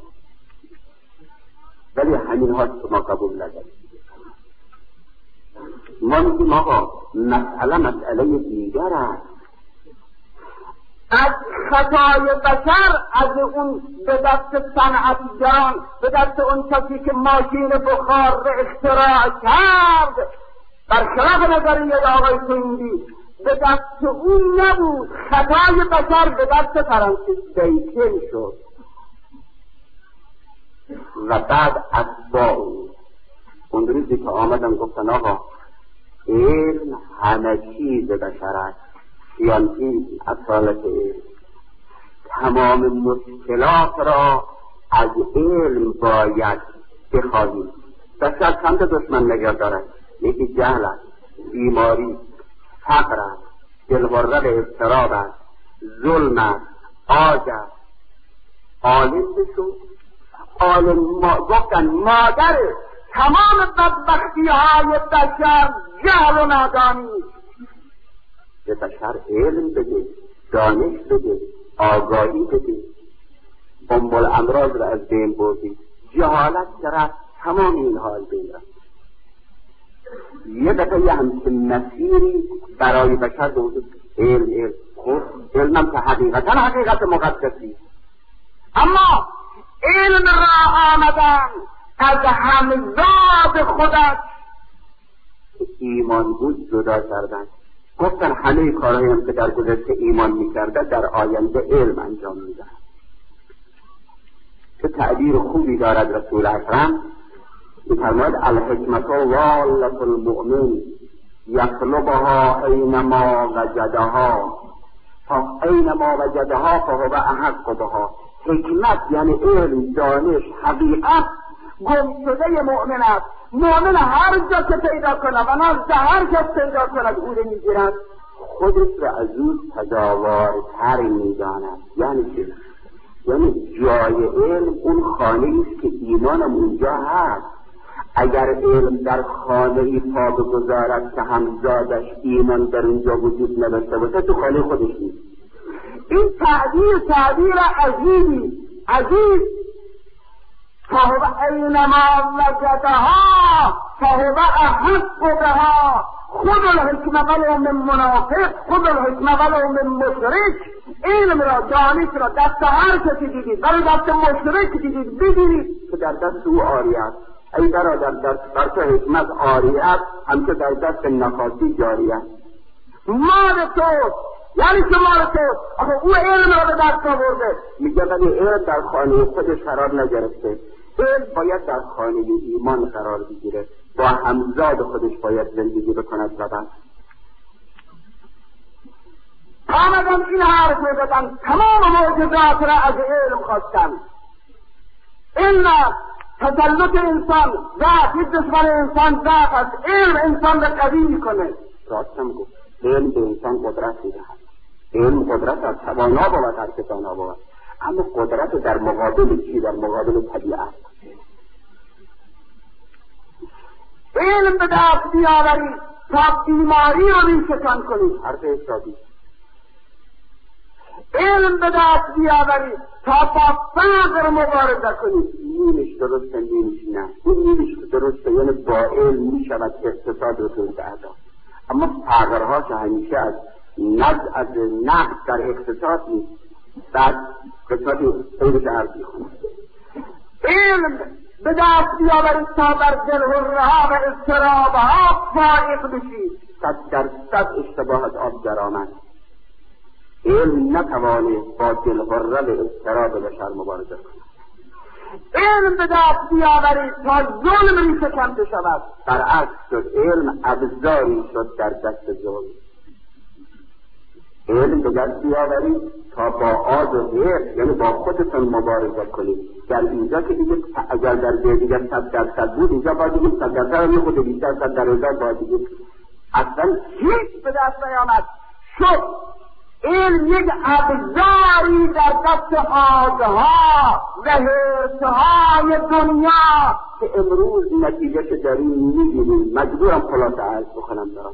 ولی همین ها شما قبول ندارید. ما میگیم آقا مسئله مسئله دیگر است. از خطای بشر، از اون به دست صنعتگران، به دست اون کسی که ماشین بخار را اختراع کرد، برخلاف نظریه آقای تویندی، به دست اون نبود. خطای بشر به دست فرانسیس بیکن شد و بعد اتباع اون اون روزی که آمدن گفتن آقا علم همه چیز بشر است، سیانتی اصالت علم، تمام مشکلات را از علم باید بخواهیم. بشر چند دشمن نگه دارد، یکی جهل است، بیماری، فقر است، دلغره به اضطراب است، ظلم است، عاج است. عالم بشو، عالم ما گفتن مادر تمام بدبختی های بشر جهل و نادانی. به بشر علم بده، دانش بده، آگاهی بده. ام الامراض را از بین بردی، جهالت را تمام این حال بین رفت. یه دفعه یه همچین مسیری برای بشر دوزد. علم علم خود علمم که حقیقتا حقیقت مقدسی، اما علم را آمدن از همزاد خودش ایمان بود جدا کردن. گفتن همه کارهایی هم که در گذشته ایمان میکرده در آینده علم انجام میده. که تعبیر خوبی دارد رسول اکرم، می‌فرماید الحکمت والة المؤمن یطلبها اینما وجدها اینما وجدها فهو احق بها. حکمت یعنی علم، دانش، حقیقت گم شده مؤمن است. مؤمن هر جا که پیدا کنه و نزد هر کس پیدا کند او رو میگیرد، خودش را از او تجاوارتر میداند. یعنی چه؟ یعنی جای علم اون خانه است که ایمانم اونجا هست. اگر علم در خانه ای پا بگذارد که همزادش ایمان در اونجا وجود نداشته باشه، تو خانه خودش نیست. این تعبیر تعبیر عجیبی عجیب. فهو اینما وجدها فهو احق بها. خود الحکم ولو من منافق، خود الحکم ولو من مشرک. علم را، دانش را دست هر کسی دیدید، برای دست مشرک دیدید، بگیرید که در دست او آری است. ای برادر، در دست حکمت آری است، همچه در دست نفاسی جاری است. مال تو، یعنی که مال تو. آخه او علم را به دست آورده. میگه ولی علم در خانه خودش قرار نگرفته. علم باید در خانه ایمان قرار بگیره، با همزاد خودش باید زندگی بکند. و بعد آمدن این حرف میدادن، تمام معجزات را از علم خواستن. این تسلط انسان ذات، یک دشمن انسان ذات است. علم انسان را قوی میکنه. راستم گفت علم به انسان قدرت میدهد. علم قدرت از توانا بود، هر که توانا بود، اما قدرت در مقابل چی؟ در مقابل طبیعت. علم به دست بیاوری تا بیماری رو ریشه‌کن کنی، حرف حسابی. علم به دست بیاوری تا با فقر مبارزه کنی، نیمش درسته نیمش نه. این نیمش درسته یعنی با علم میشود اقتصاد رو توی اعدا، اما فقرها که همیشه از نقد از نقد در اقتصاد نیست، بعد قسمتی خیلی که عرضی کنم. علم به دست بیاورید تا بر دلهرها و اضطرابها فائق بشید، صد در صد اشتباه از آب درآمد. علم نتوانه با دلهره و اضطراب بشر مبارزه کند. علم به دست بیاورید تا ظلم ریشه کنده شود، برعکس شد، علم ابزاری شد در دست ظلم. علم به دست بیاورید تا با آز و غیر، یعنی با خودتون مبارزه کنید. در اینجا که دیگه اگر در جای دیگر صد درصد بود، اینجا باید دیگه صد درصد رو خود بیشتر صد درصد باید دیگه اصلا هیچ به دست نیامد. شد علم یک ابزاری در دست آزها و حرصهای دنیا که امروز نتیجه که داریم می‌بینیم. مجبورم خلاصه عرض بکنم دارم.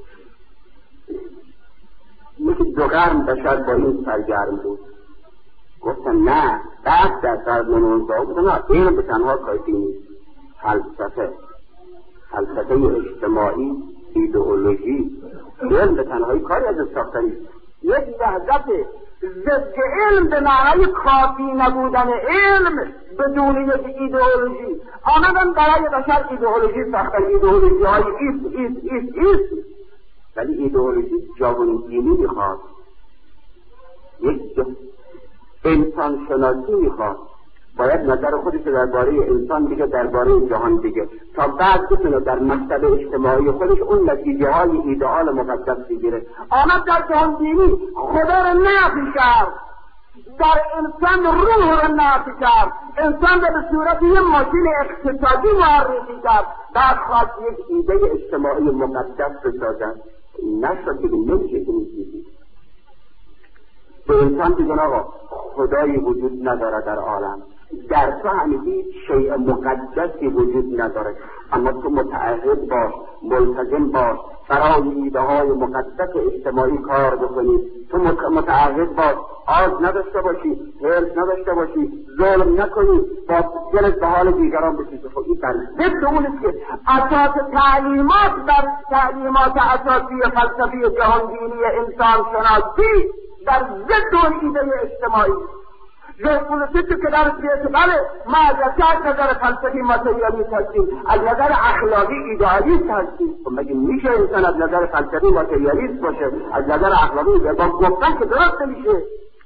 یکی دو قرن بشر با این سرگرم بود، گفتن نه دست در قرن نوزدهم بودن علم به تنها کافی نیست. فلسفه فلسفه اجتماعی، ایدئولوژی، علم به تنهایی کاری از ساخته نیست. یک وحدت ضد علم به معنای کافی نبودن علم بدون یک ایدئولوژی. آمدن برای بشر ایدئولوژی ساختن، ایدئولوژی های ایست ایست ایست ایست ولی ایدئولوژی جهانگیری میخواد، یک انسان شناسی میخواد. باید نظر خودش درباره انسان دیگه، درباره جهان دیگه، تا بعد بتونه در مکتب اجتماعی خودش اون نتیجه های ایدئال مقدس بگیره. آمد در جهانگیری خدا رو نفی کرد، در انسان روح رو نفی کرد، انسان رو به صورت یه ماشین اقتصادی معرفی کرد، بعد خواست یک ایده اجتماعی مقدس بسازد. نشد دیگه، نمیشه که میگیدی به انسان دیگه آقا خدایی وجود نداره در عالم، در تو هم هیچ شیء مقدسی وجود نداره، اما تو متعهد باش، ملتزم باش، برای ایده های مقدس اجتماعی کار بکنی. تو متعهد باش، آز نداشته باشی، حرص نداشته باشی، ظلم نکنی، با دلت به حال دیگران بکشی. خب این در ضد اونه که اساس تعلیمات در تعلیمات اساسی فلسفی جهانگیری انسان شناسی در ضد اون ایده اجتماعی. ژئوپلیتیک که در بیت بله ما از نظر فلسفی ماتریالیست هستیم، از نظر اخلاقی ایدئالیست هستیم. خب مگه میشه انسان از نظر فلسفی ماتریالیست باشه، از نظر اخلاقی با گفتن که درست نمیشه.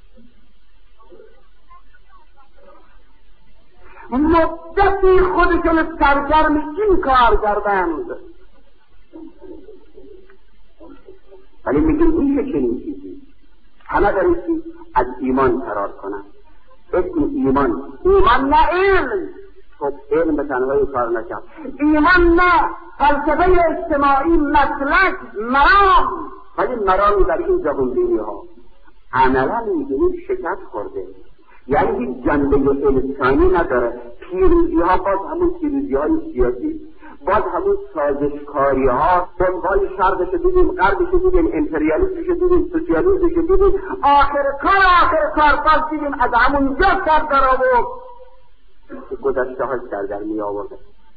مدتی خودشون سرگرم این کار کردند، ولی میگه میشه چنین چیزی. همه داریم از ایمان فرار کنن. اسم ایمان، ایمان نه علم. خب علم به تنهایی کار نکرد. ایمان نه فلسفه اجتماعی، مسلک، مرام، ولی مرامی در این جهانبینی ها عملا میدونید شکست خورده. یعنی هیچ جنبه انسانی نداره. پیروزی ها باز همون پیروزی های سیاسی، باز همون سازشکاری ها، دنبال شرقش دیدیم، غربش دیدیم، امپریالیسمش دیدیم، سوسیالیسمش دیدیم، آخر کار آخر کار باز دیدیم از همون جا سر در آورد که گذشته ها سر در می آورده.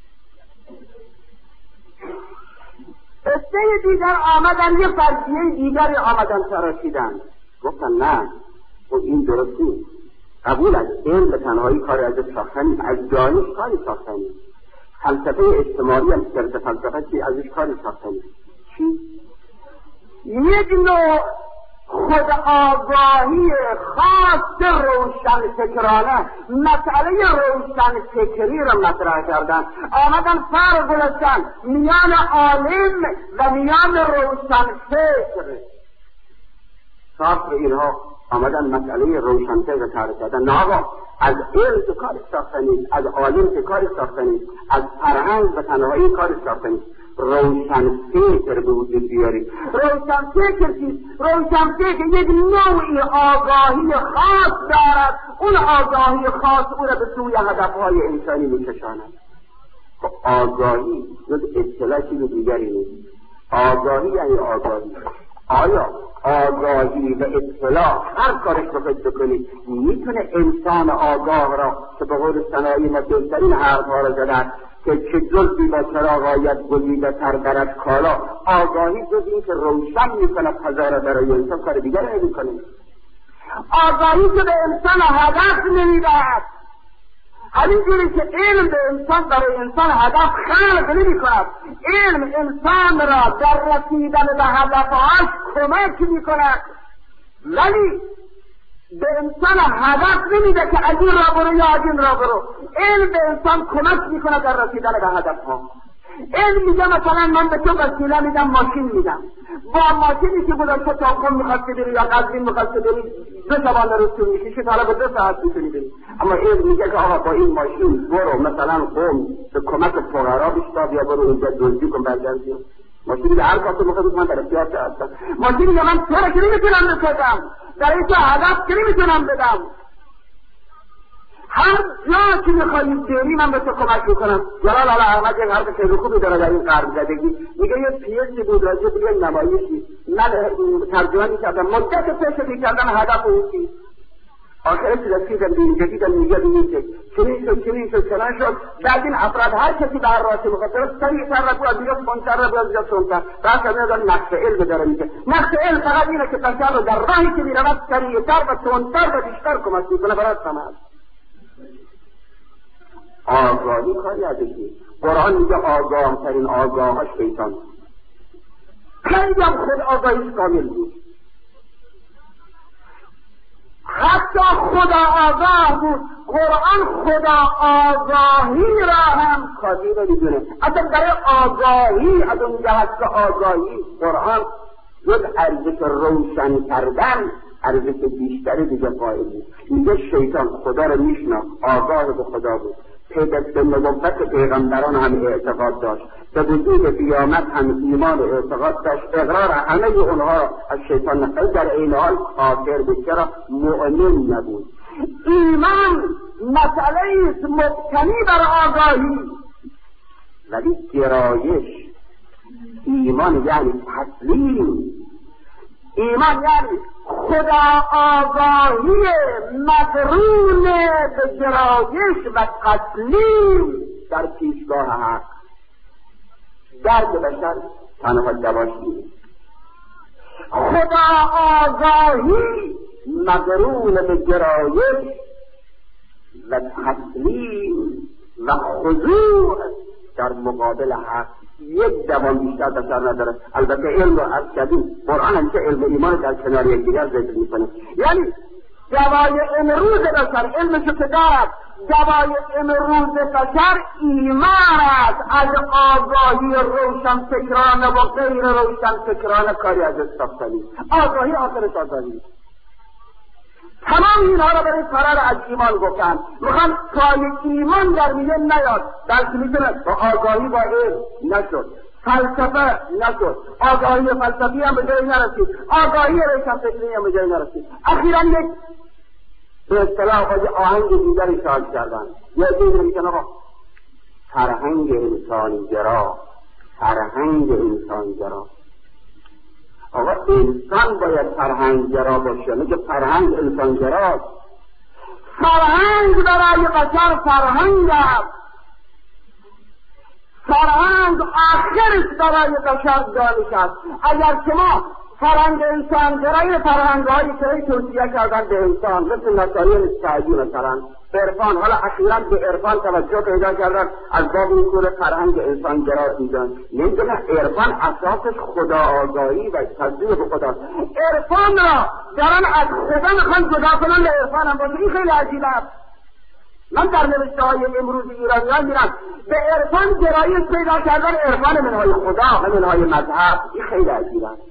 قصه دیگر آمدن، یه فرضیه دیگری آمدن تراشیدن، گفتن نه خب این درست نیست. قبول از علم به تنهایی کاری از ساختنی، از دانش کاری ساختنی، فلسفه اجتماعی هم صرف فلسفه چی ازش کاری ساختنی. چی؟ یک نوع خود آگاهی خاص روشن فکرانه، مسئله روشن فکری را مطرح کردن. آمدن فرق گذاشتن میان عالم و میان روشن فکر. صاحب اینها آمدن مسئله روشن فکر کار کردن. نه آقا، از علم که کار ساختنید، از عالم که کار ساختنید، از فرهنگ و تنهایی کار ساختنید، روشن فکر به وجود بیارید. روشن فکر چیست؟ روشن فکر یک نوعی آگاهی خاص دارد. اون آگاهی خاص او را به سوی هدفهای انسانی میکشاند. خب آگاهی یک اصطلاح چیز دیگری نیست. آگاهی یعنی آگاهی. آیا آگاهی و اطلاع هر کارش رو فکر کنید میتونه انسان آگاه را که به قول صناعی ما بهترین حرفها را زدن که چه جزی با چراغ آید گزیده تر برد کالا، آگاهی جز این که روشن میکند فضا را برای انسان، کار دیگر نمیکنه. آگاهی که به انسان هدف نمیدهد، همینجوری که علم به انسان برای انسان هدف خلق نمی کند. علم انسان را در رسیدن به هدفهاش کمک می کند، ولی به انسان هدف نمیده که از این را برو یا از این را برو. علم به انسان کمک می کند در رسیدن به هدفها. علم میگه مثلا من به تو وسیله میدم، ماشین میدم، با ماشینی که گذاشته تا قم میخواستی بری یا قزوین میخواستی بری دو شبانه رو طول میکشی، حالا به دو ساعت میتونی بری. اما علم میگه که آقا با این ماشین برو مثلا قم به کمک فقرا بشتاب یا برو اونجا دزدی کن برگرد بیار. ماشینی به هر کار میخواد من در اختیار هستم. ماشینی میگه من تو را که نمیتونم بسازم، در این تو هدف که نمیتونم بدم. هر جا که میخوایی بری من به تو کمک میکنم. جلال آلا احمد یک حرف خیلی خوبی داره در این قرن زدگی، میگه یه پیشی بود راجع به یه نمایشی، من ترجمه میکردم، مدت پیش میکردم هدف اون چیز. آخرش رسیدم به اینجا دیدم میگه دیگه چنین شد چنین شد چنان شد. بعد این افراد هر کسی به هر راستی میخواد درست سریع تر را بود، دیگه سپانتر را بود، دیگه سپانتر بعد از این نقش علم داره میگه. نقش علم فقط اینه که بشر رو در راهی که میرود سریعتر و تندتر و بیشتر کمک میکنه برای سماعت. آگاهی کاری ازش نیست. قرآن میگه آگاه ترین آگاه ها شیطان. خیلی هم خود آگاهیش کامل بود، حتی خدا آگاه بود. قرآن خدا آگاهی را هم کافی نمیدونه. اصلا برای آگاهی از اون جهت که آگاهی قرآن یک ارزش روشن کردن، ارزش بیشتری دیگه قائل بود. میگه شیطان خدا را میشناخت، آگاه به خدا بود، به نبوت پیغمبران هم اعتقاد داشت، به وجود قیامت هم ایمان و اعتقاد داشت، اقرار همه اونها از شیطان نقل، در این حال کافر بود، چرا مؤمن نبود. ایمان مسئله است مبتنی بر آگاهی، ولی گرایش. ایمان یعنی تسلیم، ایمان یعنی خدا آگاهی مقرون به گرایش و تسلیم در پیشگاه حق. درد بشر تنها دواش نیست. خدا آگاهی مقرون به گرایش و تسلیم و خضوع در مقابل حق. یک دوام بیشتر بشر نداره. البته علم رو از کردیم، قرآن هم که علم ایمان در کنار یکدیگر ذکر میکنه. یعنی دوای امروز بشر علمشو که دارد، دوای امروز بشر ایمان است. از آگاهی روشن فکرانه و غیر روشن فکرانه کاری از استفتانی. آگاهی آخرش آگاهی. تمام اینها را برای فرار از ایمان گفتن. میخوان پای ایمان در میان نیاد، بلکه میتونه با آگاهی با علم نشد، فلسفه نشد، آگاهی فلسفی هم به جایی نرسید، آگاهی روشن فکری هم به جایی نرسید. اخیرا یک به اصطلاح با آهنگ دیگری شاید کردن، یا دیگری میگن آقا فرهنگ انسانگرا، فرهنگ انسانگرا. آقا انسان باید فرهنگگرا باشه، میگه فرهنگ انسانگراست. فرهنگ برای بشر فرهنگ است، فرهنگ آخرش برای بشر دانش است. اگر شما فرهنگ انسانگرایی فرهنگ هایی که توصیه کردن به انسان مثل نصاری سعدی مثلا عرفان. حالا اخیراً به عرفان توجه پیدا کردن از باب این کور فرهنگ انسان گرا دیدن. نمیدونم عرفان اساسش خدا آگاهی و تصدیق به خدا. عرفان را دارن از خدا میخوان جدا کنن به عرفان هم باشه. این خیلی عجیبه است. من در نوشته های امروز ایرانیان میرم به عرفان گرایش پیدا کردن، عرفان منهای خدا و منهای مذهب. این خیلی عجیبه است.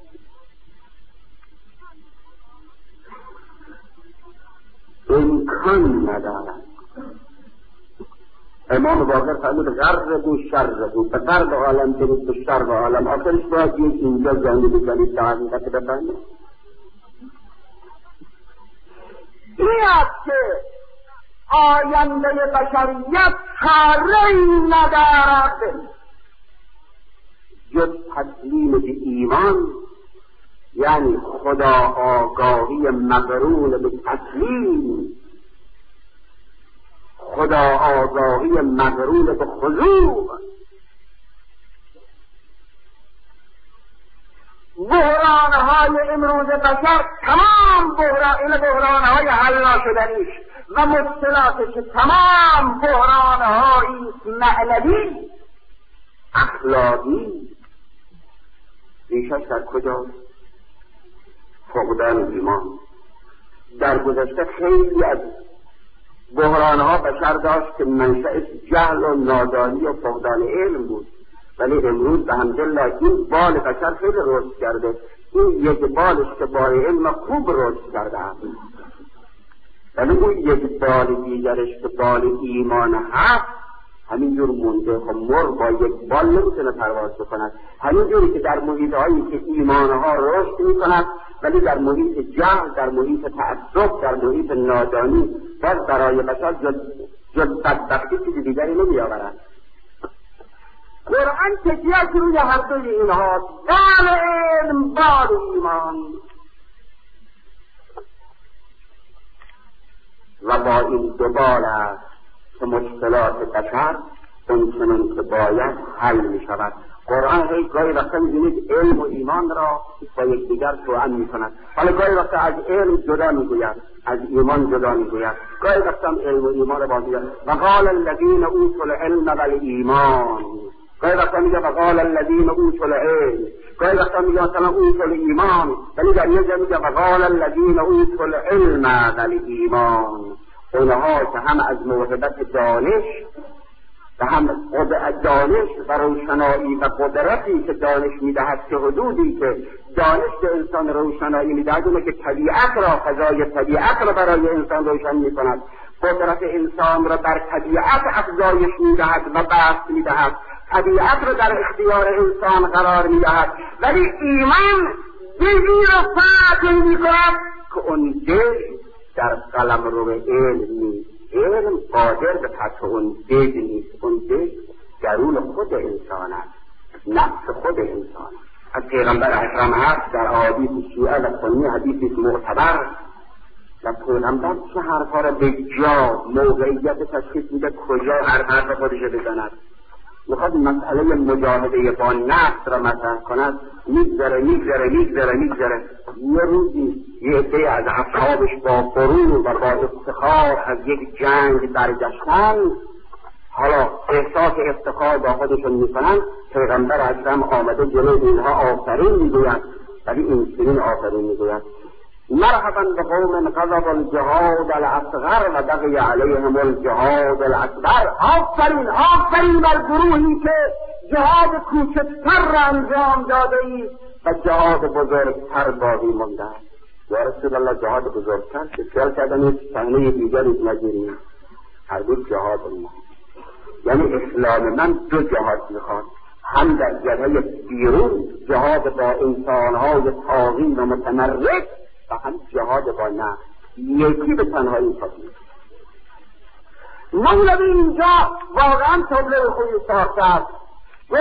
امکان ندارد. امام باقر فرمود غرب و شرب و به غرب عالم برید به شرب عالم. آخرش باید یک اینجا جانی بزنید تا حقیقت بفهمید. این است که آینده بشریت چاره‌ای ندارد جز تسلیم به ایمان، یعنی خدا آگاهی مقرون به تسلیم، خدا آگاهی مقرون به خضوع. بحرانهای امروز بشر تمام بحران این بحرانهای حل ناشدنیش و مشکلاتش تمام بحرانهایی معنوی اخلاقی ریشش در کجاست؟ فقدان ایمان. در گذشته خیلی از بحرانها بشر داشت که منشأش جهل و نادانی و فقدان علم بود، ولی امروز به حمدالله این بال بشر خیلی رشد کرده. این یک بالش که بال علم خوب رشد کرده است، ولی اون یک بال دیگرش که بال ایمان هست همینجور مونده. خب مر با یک بال نمیتونه پرواز بکند. همینجوری که در محیط هایی که ایمانها رشد میکند، ولی در محیط جهل، در محیط تعصب، در محیط نادانی باز برای بشر جز, جز بدبختی چیزی دیگری نمیآورد. قرآن تکیه‌اش روی هر دوی اینهاست، بال علم، بال ایمان. و با این دو بال است که مشکلات بشر اونچنان که باید حل می شود. قرآن هی گاهی وقتا می‌بینید علم و ایمان را با یکدیگر توأم می‌کند. حالا گاهی وقتا از علم جدا می‌گوید، از ایمان جدا می‌گوید. گاهی وقتا علم و ایمان را با می‌گوید. و قال الذین اوتوا العلم والایمان. گاهی وقتا میگه و قال الذین اوتوا العلم. گاهی وقتا میگه مثلا اوتوا الایمان، ولی در یه جا میگه و قال الذین اوتوا العلم والایمان. اونها که هم از موهبت دانش و هم دانش و روشنایی و قدرتی که دانش میدهد، که حدودی که دانش به انسان روشنایی میدهد اونه که طبیعت را، فضای طبیعت را برای انسان روشن میکند. قدرت انسان را در طبیعت افزایش میدهد و بسط میدهد، طبیعت را در اختیار انسان قرار میدهد. ولی ایمان دلی را فتح میکند که اون دل در قلم رو علم نیست. علم قادر به فتح اون دل نیست. اون دل درون خود انسان است، نفس خود انسان است. از پیغمبر اکرم هست در احادیث شیعه و سنی حدیثی معتبر و پیغمبر چه حرفا را به جا موقعیت تشخیص میده، کجا هر حرف خودش بزند. میخواد مسئله مجاهده با نفس را مطرح کند، میگذره میگذره میگذره میگذره یه روزی یه عده از اصحابش با غرور و با افتخار از یک جنگ برگشتن، حالا احساس افتخار با خودشون میکنن. پیغمبر اکرم آمده جلوی اینها آفرین میگوید، ولی این چنین آفرین میگوید: مرحبا بقوم غضب الجهاد الاصغر و بقی علیهم الجهاد الاکبر. آفرین آفرین بر گروهی که جهاد کوچکتر را انجام داده ای و جهاد بزرگتر باقی مانده. یا رسول الله، جهاد بزرگتر که خیال کردن صحنه دیگری نگیریم، هرگز جهاد ما، یعنی اسلام من دو جهاد میخواد، هم در جبهه بیرون جهاد با انسانهای طاغی و متمرد و هم جهاد با نفس. یکی به تنهایی کافی. مولوی اینجا واقعا تبلیغ خوبی ساخته است و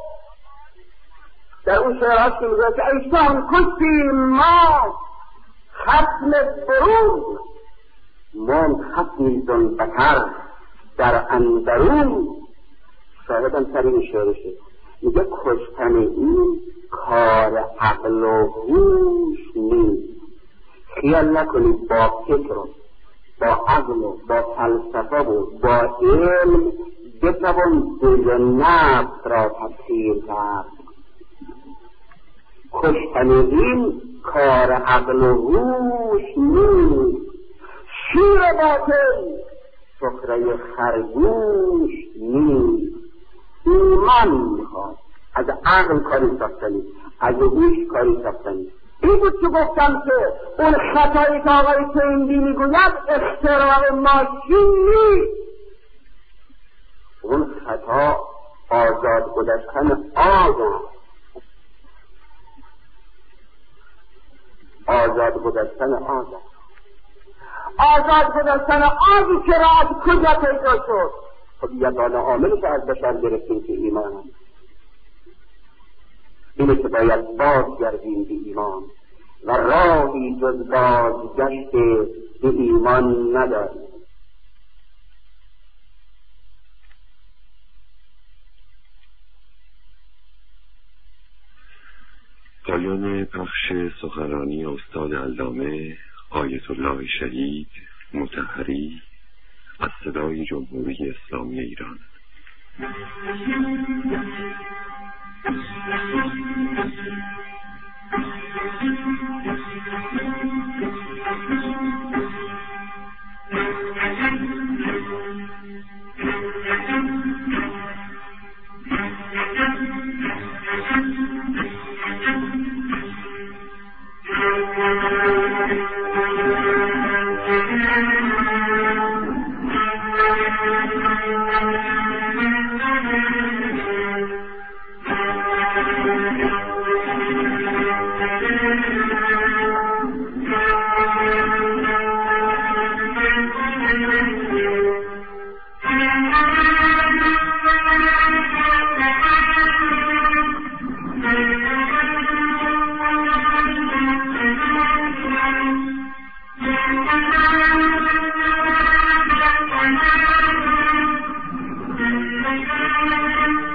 در اون شعرهاش که میگه که ایشان کشتی ما ختم برون، من ختمیزن بتر در اندرون. شاهدم سر این شعرشه، میگه کشتن این کار عقل و هوش نیست. خیال نکنید با فکر و با عقل و با فلسفه و با علم بتوان دل نفس را تسخیر کرد. کشتن این کار عقل و هوش نیست. شیر باطل سخره خرگوش نیست. ایمان میخواد، از عقل کاری ساختنی، از هوش کاری ساختنی. این بود که گفتم که اون خطایی که آقای تویندی میگوید اختراع ماشین نیست. اون خطا آزاد گذشتن آز است. آزاد گذشتن آز است. آزاد گذشتن آزی که را از کجا پیدا شد؟ خب یگانه عاملی که از بشر گرفتیم که ایمان است. اینه که باید بازگردیم به ایمان و راهی جز بازگشت به ایمان نداریم. پایان پخش سخنرانی استاد علامه آیت الله شهید مطهری از صدای جمهوری اسلامی ایران. Thank you.